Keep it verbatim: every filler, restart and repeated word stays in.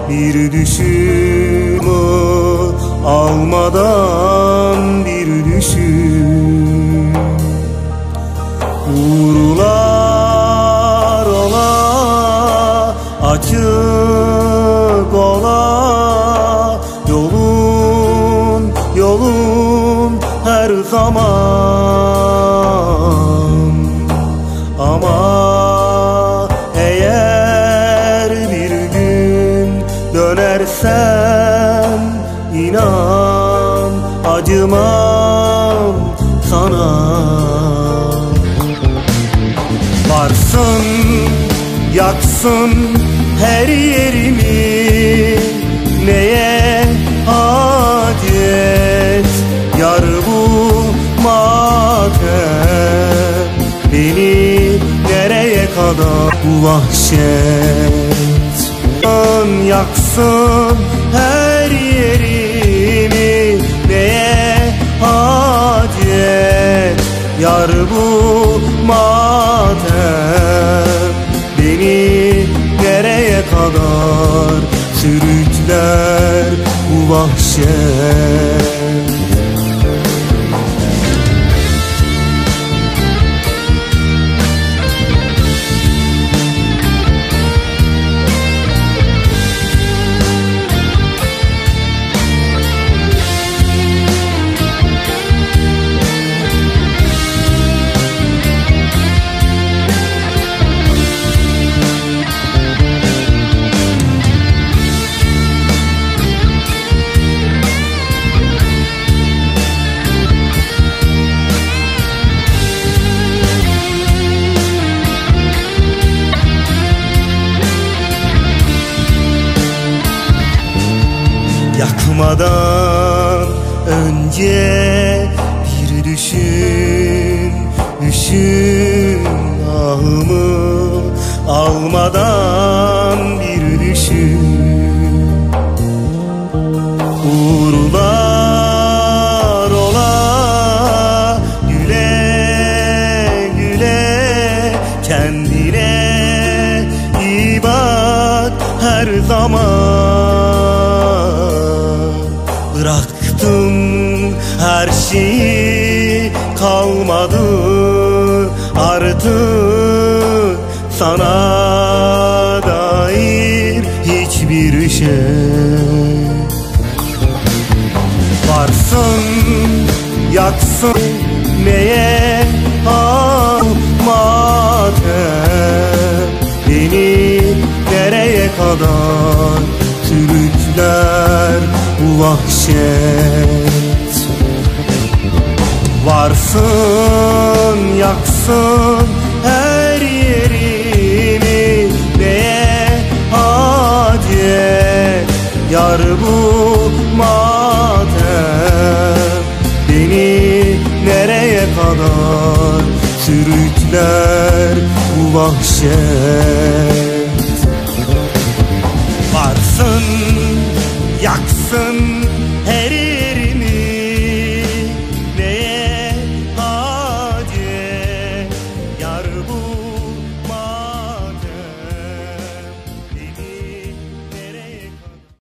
bir düşüm almadan bir düşüm uğurlar ola açık ola yolun yolun her zaman ama eğer bir gün dönersen inan acımam sana. Varsın yaksın her yerimi, neye acet yar bu matem, beni nereye kadar bu vahşet. Yaksın her yerimi, neye acet yar bu matem, beni nereye kadar sürükler bu vahşet. Yakmadan önce bir düşün, düşün ahımı almadan bir düşün. Uğurlar ola güle güle, kendine iyi bak her zaman. Bıraktım her şeyi, kalmadı artık sana dair hiçbir şey. Varsın yaksın neye matem, beni nereye kadar sürükler bu vahşet. Varsın yaksın her yerimi, neye acet yar bu matem, beni nereye kadar sürükler bu vahşet.